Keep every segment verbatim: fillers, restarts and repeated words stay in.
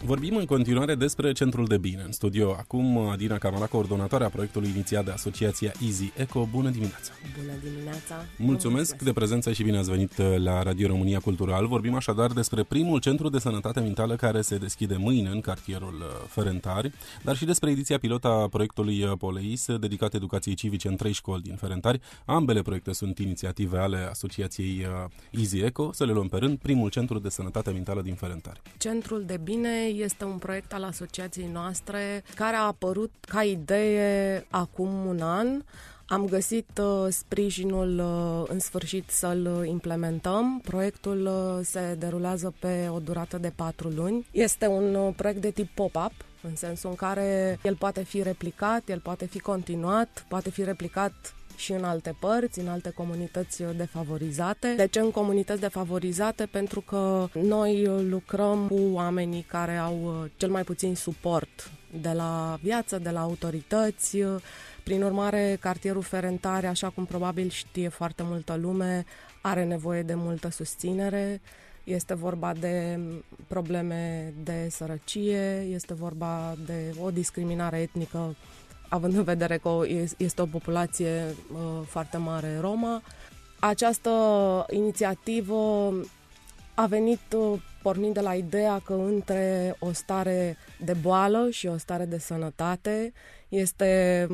Vorbim în continuare despre Centrul de Bine. În studio acum Adina Camara, coordonatoarea proiectului inițiat de Asociația Easy Eco. Bună dimineața! Bună dimineața! Mulțumesc, Mulțumesc de prezență și bine ați venit la Radio România Cultural. Vorbim așadar despre primul centru de sănătate mentală care se deschide mâine în cartierul Ferentari, dar și despre ediția pilot a proiectului Poleis, dedicat educației civice în trei școli din Ferentari. Ambele proiecte sunt inițiative ale Asociației Easy Eco. Să le luăm pe rând. Primul centru de sănătate mentală din Ferentari. Centrul de Bine este un proiect al asociației noastre care a apărut ca idee acum un an. Am găsit uh, sprijinul uh, în sfârșit să-l implementăm. Proiectul uh, se derulează pe o durată de patru luni. Este un uh, proiect de tip pop-up, în sensul în care el poate fi replicat, el poate fi continuat, poate fi replicat și în alte părți, în alte comunități defavorizate. De ce în comunități defavorizate? Pentru că noi lucrăm cu oamenii care au cel mai puțin suport de la viață, de la autorități. Prin urmare, cartierul Ferentari, așa cum probabil știe foarte multă lume, are nevoie de multă susținere. Este vorba de probleme de sărăcie, este vorba de o discriminare etnică, având în vedere că este o populație uh, foarte mare romă. Această inițiativă a venit uh, pornind de la ideea că între o stare de boală și o stare de sănătate este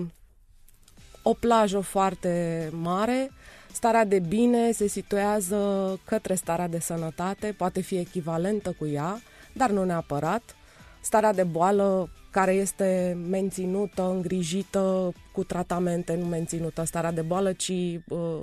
o plajă foarte mare. Starea de bine se situează către starea de sănătate, poate fi echivalentă cu ea, dar nu neapărat. Starea de boală care este menținută, îngrijită cu tratamente, nu menținută starea de boală, ci uh,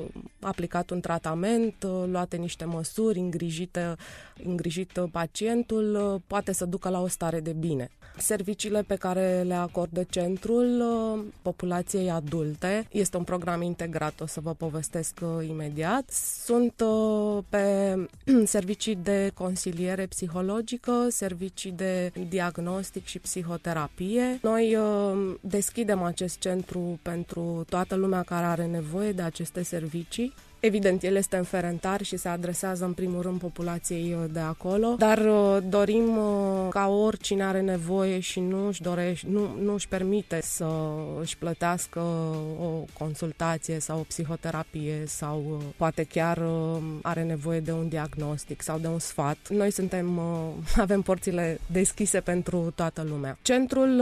aplicat un tratament, uh, luate niște măsuri, îngrijite, îngrijit pacientul, uh, poate să ducă la o stare de bine. Serviciile pe care le acordă centrul uh, populației adulte, este un program integrat, o să vă povestesc uh, imediat, sunt uh, pe servicii de consiliere psihologică, servicii de diagnostic și psihoterapie. Noi uh, deschidem acest centru pentru toată lumea care are nevoie de aceste servicii. Evident, el este în Ferentari și se adresează în primul rând populației de acolo, dar dorim ca oricine are nevoie și nu își dorește, nu, nu își permite să își plătească o consultație sau o psihoterapie sau poate chiar are nevoie de un diagnostic sau de un sfat. Noi suntem, avem porțile deschise pentru toată lumea. Centrul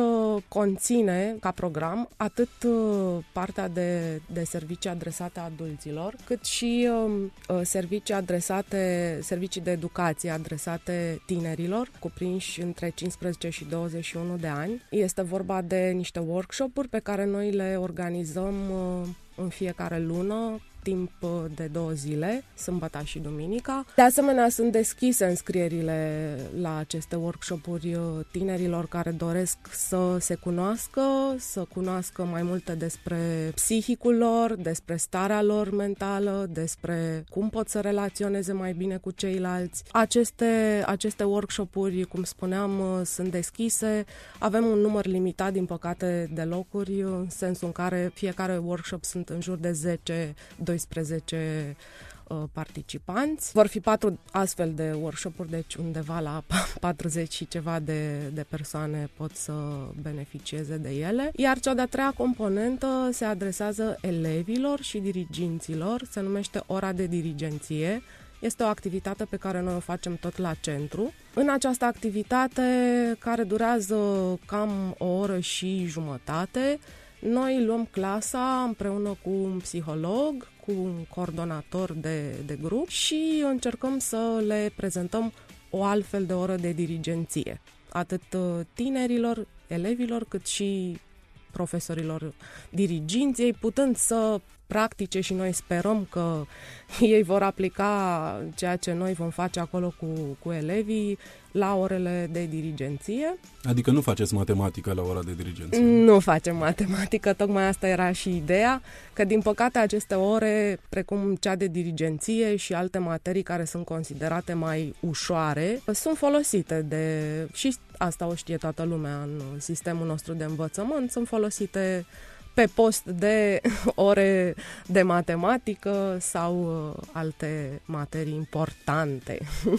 conține ca program atât partea de, de servicii adresate adulților, cât și uh, servicii adresate, servicii de educație adresate tinerilor, cuprinși între cincisprezece și douăzeci și unu de ani. Este vorba de niște workshop-uri pe care noi le organizăm uh, în fiecare lună, timp de două zile, sâmbăta și duminica. De asemenea, sunt deschise înscrierile la aceste workshop-uri tinerilor care doresc să se cunoască, să cunoască mai multe despre psihicul lor, despre starea lor mentală, despre cum pot să relaționeze mai bine cu ceilalți. Aceste, aceste workshop-uri, cum spuneam, sunt deschise. Avem un număr limitat, din păcate, de locuri, în sensul în care fiecare workshop sunt în jur de zece doisprezece uh, participanți. Vor fi patru astfel de workshop-uri, deci undeva la patruzeci și ceva de, de persoane pot să beneficieze de ele. Iar cea de-a treia componentă se adresează elevilor și diriginților, se numește ora de dirigenție. Este o activitate pe care noi o facem tot la centru. În această activitate, care durează cam o oră și jumătate, noi luăm clasa împreună cu un psiholog, cu un coordonator de, de grup și încercăm să le prezentăm o altfel de oră de dirigenție, atât tinerilor, elevilor, cât și profesorilor diriginției, putând să practice și noi sperăm că ei vor aplica ceea ce noi vom face acolo cu, cu elevii la orele de dirigenție. Adică nu faceți matematică la ora de dirigenție? Nu facem matematică, tocmai asta era și ideea, că din păcate aceste ore, precum cea de dirigenție și alte materii care sunt considerate mai ușoare, sunt folosite de, și asta o știe toată lumea în sistemul nostru de învățământ, sunt folosite pe post de ore de matematică sau alte materii importante.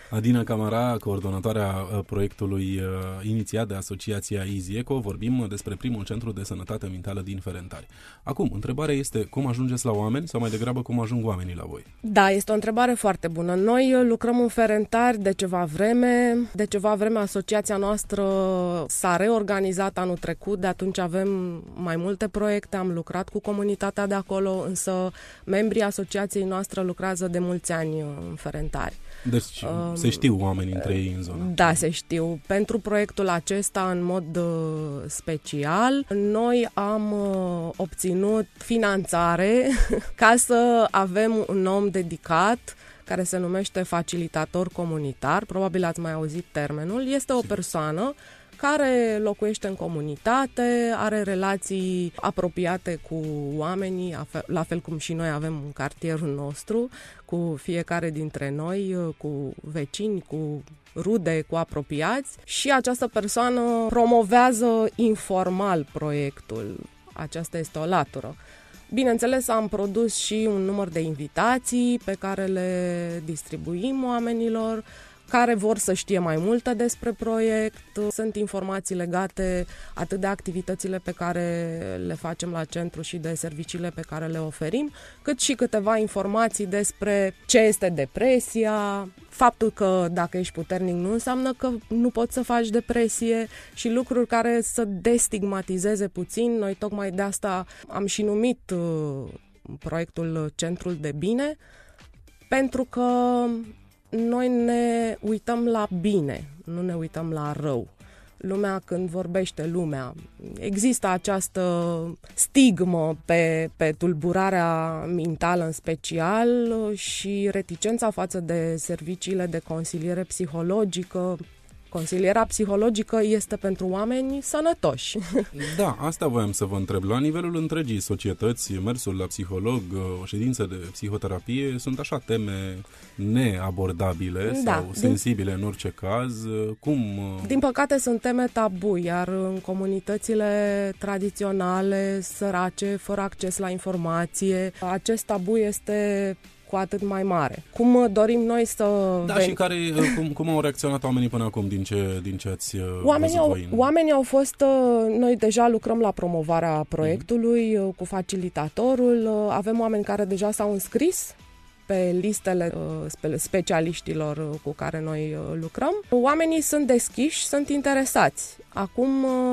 Adina Camara, coordonatoarea proiectului inițiat de Asociația Easy Eco, vorbim despre primul centru de sănătate mentală din Ferentari. Acum, întrebarea este cum ajungeți la oameni sau mai degrabă cum ajung oamenii la voi? Da, este o întrebare foarte bună. Noi lucrăm în Ferentari de ceva vreme. De ceva vreme asociația noastră s-a reorganizat anul trecut, de atunci avem mai multe proiecte, am lucrat cu comunitatea de acolo, însă membrii asociației noastre lucrează de mulți ani în Ferentari. Deci um, se știu oamenii între ei în zonă. Da, se știu. Pentru proiectul acesta, în mod uh, special, noi am uh, obținut finanțare ca să avem un om dedicat care se numește facilitator comunitar. Probabil ați mai auzit termenul. Este o persoană care locuiește în comunitate, are relații apropiate cu oamenii, la fel cum și noi avem un cartierul nostru, cu fiecare dintre noi, cu vecini, cu rude, cu apropiați, și această persoană promovează informal proiectul. Aceasta este o latură. Bineînțeles, am produs și un număr de invitații pe care le distribuim oamenilor care vor să știe mai multe despre proiect. Sunt informații legate atât de activitățile pe care le facem la centru și de serviciile pe care le oferim, cât și câteva informații despre ce este depresia, faptul că dacă ești puternic nu înseamnă că nu poți să faci depresie și lucruri care să destigmatizeze puțin. Noi tocmai de asta am și numit uh, proiectul Centrul de Bine, pentru că noi ne uităm la bine, nu ne uităm la rău. Lumea, când vorbește lumea, există această stigmă pe, pe tulburarea mentală în special și reticența față de serviciile de consiliere psihologică. Consilierea psihologică este pentru oameni sănătoși. Da, asta voiam să vă întreb. La nivelul întregii societăți, mersul la psiholog, o ședință de psihoterapie, sunt așa teme neabordabile da, sau din, sensibile în orice caz. Cum? Din păcate sunt teme tabu, iar în comunitățile tradiționale, sărace, fără acces la informație, acest tabu este cu atât mai mare. Cum dorim noi să... Da, ven... și care, cum, cum au reacționat oamenii până acum din ce, din ce ați oamenii văzut au, voi? În... Oamenii au fost... Noi deja lucrăm la promovarea proiectului mm-hmm. cu facilitatorul. Avem oameni care deja s-au înscris pe listele specialiștilor cu care noi lucrăm. Oamenii sunt deschiși, sunt interesați. Acum,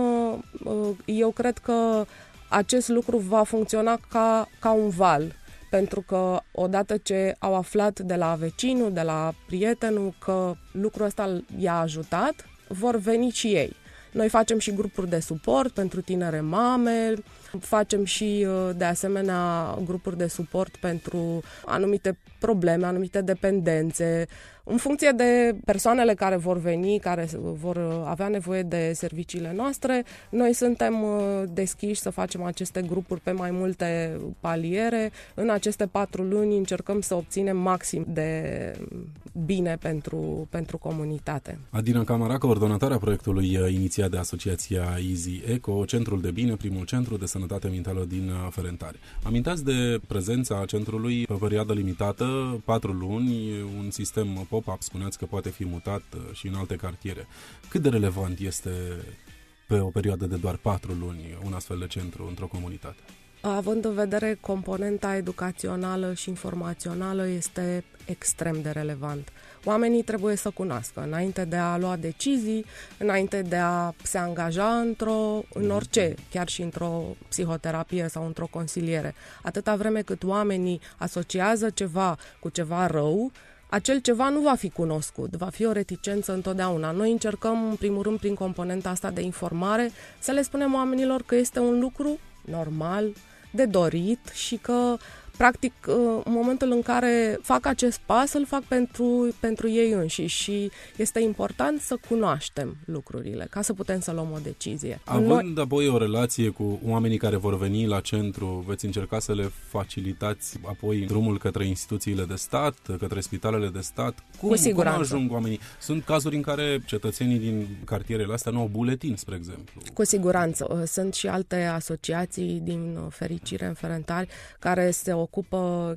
eu cred că acest lucru va funcționa ca, ca un val. Pentru că odată ce au aflat de la vecinul, de la prietenul că lucrul ăsta i-a ajutat, vor veni și ei. Noi facem și grupuri de suport pentru tinere mame, facem și de asemenea grupuri de suport pentru anumite probleme, anumite dependențe, în funcție de persoanele care vor veni, care vor avea nevoie de serviciile noastre. Noi suntem deschiși să facem aceste grupuri pe mai multe paliere. În aceste patru luni încercăm să obținem maxim de bine pentru, pentru comunitate. Adina Camara, coordonatoarea proiectului inițiat de Asociația Easy Eco, Centrul de Bine, primul centru de sănătate mentală din Ferentari. Amintați de prezența centrului pe perioadă limitată, patru luni, un sistem pop-up, spuneați că poate fi mutat și în alte cartiere. Cât de relevant este pe o perioadă de doar patru luni un astfel de centru într-o comunitate? Având în vedere componenta educațională și informațională, este extrem de relevant. Oamenii trebuie să cunoască înainte de a lua decizii, înainte de a se angaja într-o, în orice, chiar și într-o psihoterapie sau într-o consiliere. Atâta vreme cât oamenii asociază ceva cu ceva rău, acel ceva nu va fi cunoscut, va fi o reticență întotdeauna. Noi încercăm, în primul rând, prin componenta asta de informare, să le spunem oamenilor că este un lucru normal, de dorit și că, practic, în momentul în care fac acest pas, îl fac pentru, pentru ei înșiși și este important să cunoaștem lucrurile, ca să putem să luăm o decizie. Având Noi... apoi o relație cu oamenii care vor veni la centru, veți încerca să le facilitați apoi drumul către instituțiile de stat, către spitalele de stat? Cum, cu siguranță. Cum ajung oamenii? Sunt cazuri în care cetățenii din cartierele astea nu au buletin, spre exemplu. Cu siguranță. Sunt și alte asociații, din fericire, în Ferentari, care se ocupă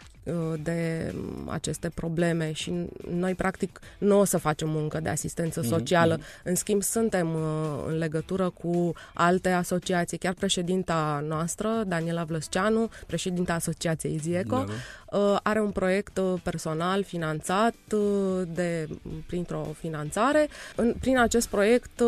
de aceste probleme și noi, practic, nu o să facem muncă de asistență socială. Mm-hmm. În schimb, suntem în legătură cu alte asociații. Chiar președinta noastră, Daniela Vlăsceanu, președinta Asociației Zieco, da. are un proiect personal finanțat de, printr-o finanțare. În, prin acest proiect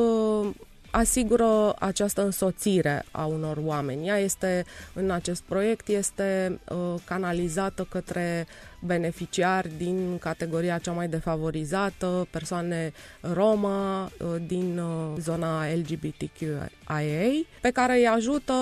asigură această însoțire a unor oameni. Ea este, în acest proiect, este uh, canalizată către beneficiari din categoria cea mai defavorizată, persoane Roma uh, din uh, zona L G B T Q I A, pe care îi ajută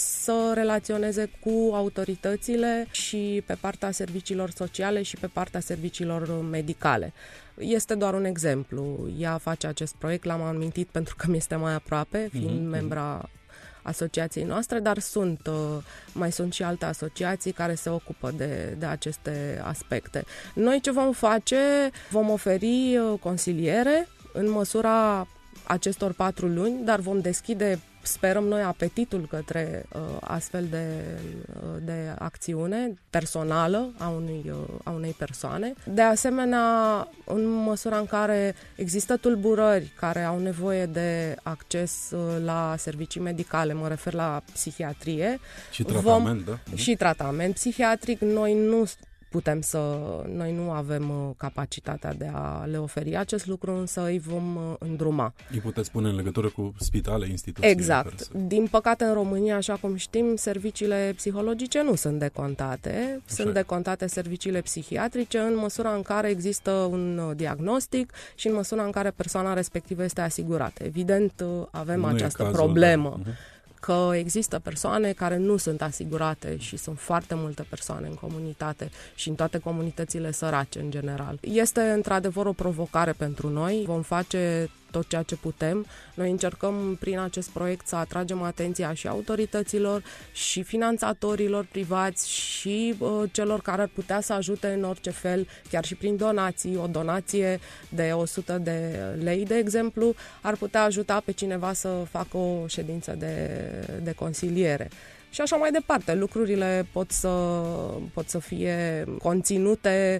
să relaționeze cu autoritățile și pe partea serviciilor sociale și pe partea serviciilor medicale. Este doar un exemplu. Ea face acest proiect, l-am amintit pentru că mi este mai aproape, fiind mm-hmm. membra asociației noastre, dar sunt, mai sunt și alte asociații care se ocupă de, de aceste aspecte. Noi ce vom face? Vom oferi consiliere în măsura acestor patru luni, dar vom deschide, sperăm noi, apetitul către uh, astfel de, uh, de acțiune personală a unui, uh, a unei persoane. De asemenea, în măsura în care există tulburări care au nevoie de acces uh, la servicii medicale, mă refer la psihiatrie. Și tratament, vom, da? Și tratament psihiatric. Noi nu putem să, noi nu avem uh, capacitatea de a le oferi acest lucru, însă îi vom uh, îndruma. Îi puteți pune în legătură cu spitale, instituții? Exact. Să... Din păcate, în România, așa cum știm, serviciile psihologice nu sunt decontate. Așa sunt e. decontate serviciile psihiatrice în măsura în care există un diagnostic și în măsura în care persoana respectivă este asigurată. Evident, avem nu această cazul, problemă. Da. Uh-huh. Că există persoane care nu sunt asigurate și sunt foarte multe persoane în comunitate și în toate comunitățile sărace în general. Este într-adevăr o provocare pentru noi. Vom face tot ceea ce putem. Noi încercăm prin acest proiect să atragem atenția și autorităților și finanțatorilor privați și uh, celor care ar putea să ajute în orice fel, chiar și prin donații. O donație de o sută de lei, de exemplu, ar putea ajuta pe cineva să facă o ședință de, de consiliere. Și așa mai departe. Lucrurile pot să, pot să fie conținute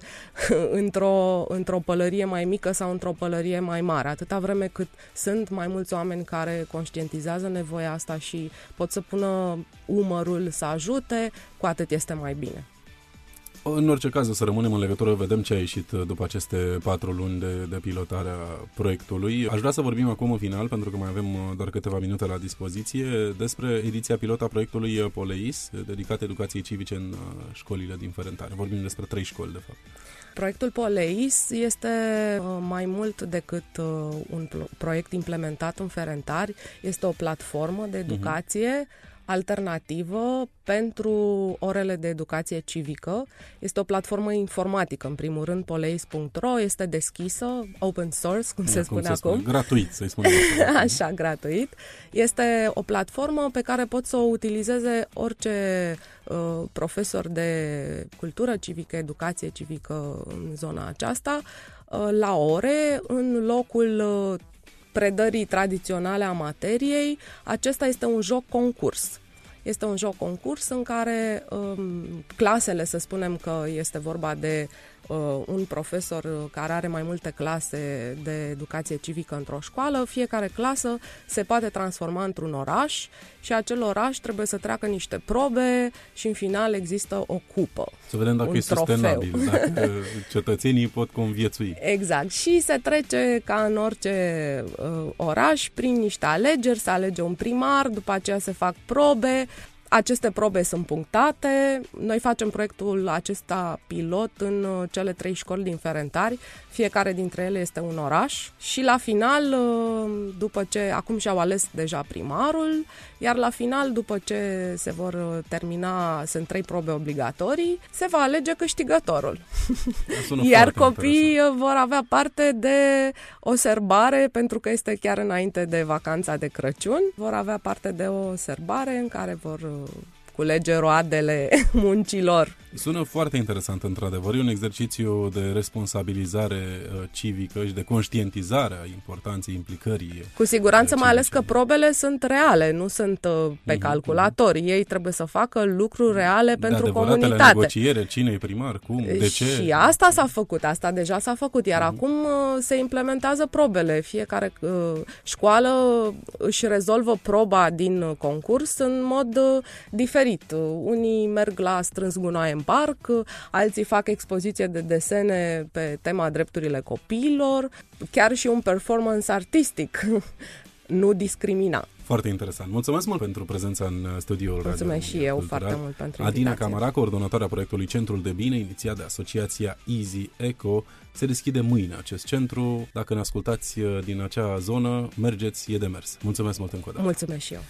într-o, într-o pălărie mai mică sau într-o pălărie mai mare. Atâta vreme cât sunt mai mulți oameni care conștientizează nevoia asta și pot să pună umărul să ajute, cu atât este mai bine. În orice caz, o să rămânem în legătură, vedem ce a ieșit după aceste patru luni de, de pilotare a proiectului. Aș vrea să vorbim acum în final, pentru că mai avem doar câteva minute la dispoziție, despre ediția pilot a proiectului Poleis, dedicat educației civice în școlile din Ferentari. Vorbim despre trei școli, de fapt. Proiectul Poleis este mai mult decât un proiect implementat în Ferentari. Este o platformă de educație uh-huh. alternativă pentru orele de educație civică. Este o platformă informatică, în primul rând, poleis punct ro, este deschisă, open source, cum, cum se spune cum se acum. Spune? Gratuit, să-i spunem. Așa, gratuit. Este o platformă pe care pot să o utilizeze orice uh, profesor de cultură civică, educație civică în zona aceasta, uh, la ore, în locul uh, predării tradiționale a materiei. Acesta este un joc concurs. Este un joc concurs în care um, clasele, să spunem că este vorba de uh, un profesor care are mai multe clase de educație civică într-o școală, fiecare clasă se poate transforma într-un oraș și acel oraș trebuie să treacă niște probe și în final există o cupă. Să vedem dacă e trofeu. Sustenabil, dacă cetățenii pot conviețui. Exact. Și se trece ca în orice uh, oraș prin niște alegeri, se alege un primar, după aceea se fac probe. Aceste probe sunt punctate. Noi facem proiectul acesta pilot în cele trei școli din Ferentari. Fiecare dintre ele este un oraș și la final, după ce acum și-au ales deja primarul, iar la final, după ce se vor termina, sunt trei probe obligatorii, se va alege câștigătorul. Iar copiii interesant. Vor avea parte de o serbare, pentru că este chiar înainte de vacanța de Crăciun. Vor avea parte de o serbare în care vor culege roadele muncilor. Sună foarte interesant, într-adevăr. E un exercițiu de responsabilizare civică și de conștientizare a importanței implicării. Cu siguranță, mai ales că probele sunt reale, nu sunt pe mm-hmm. calculator. Ei trebuie să facă lucruri reale de pentru comunitate. Negociere, cine e primar, cum, de ce? Și asta s-a făcut, asta deja s-a făcut, iar mm-hmm. acum se implementează probele. Fiecare uh, școală își rezolvă proba din concurs în mod uh, diferit. Unii merg la strâns gunoaie în parc, alții fac expoziție de desene pe tema drepturile copiilor, chiar și un performance artistic, nu discrimina. Foarte interesant. Mulțumesc mult pentru prezența în studioul Radio. Mulțumesc și eu Cultural. foarte mult pentru Adina invitație. Camara, coordonatoarea proiectului Centrul de Bine, inițiat de asociația Easy Eco. Se deschide mâine acest centru. Dacă ne ascultați din acea zonă, mergeți, e de mers. Mulțumesc mult încă o dată. Mulțumesc și eu.